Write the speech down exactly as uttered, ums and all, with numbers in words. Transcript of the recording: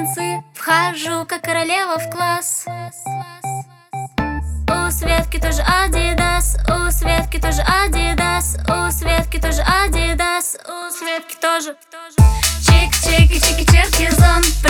танцы. Вхожу, как королева, в класс. У Светки тоже Адидас, у Светки тоже Адидас, у Светки тоже Адидас, у Светки тоже. Чики-чики-чики-черки зон.